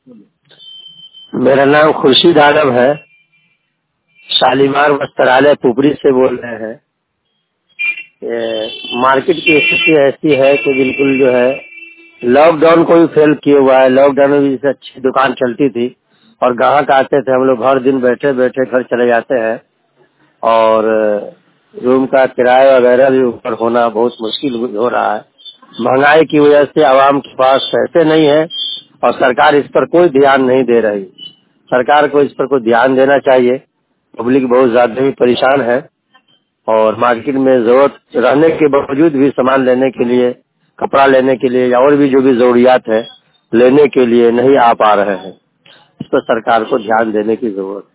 मेरा नाम खुर्शीद आलम है। शालीमार वस्त्रालय पुपरी से बोल रहे हैं। मार्केट की स्थिति ऐसी है कि बिल्कुल जो है लॉकडाउन को भी फेल किए हुआ है। लॉकडाउन में भी जैसे अच्छी दुकान चलती थी और ग्राहक आते थे, हम लोग हर दिन बैठे बैठे घर चले जाते हैं और रूम का किराया वगैरह भी ऊपर होना बहुत मुश्किल हो रहा है। महंगाई की वजह से आवाम के पास पैसे नहीं है और सरकार इस पर कोई ध्यान नहीं दे रही। सरकार को इस पर कोई ध्यान देना चाहिए। पब्लिक बहुत ज्यादा ही परेशान है और मार्केट में जरूरत रहने के बावजूद भी सामान लेने के लिए, कपड़ा लेने के लिए या और भी जो भी जरूरियात है लेने के लिए नहीं आ पा रहे हैं। इस पर सरकार को ध्यान देने की जरूरत है।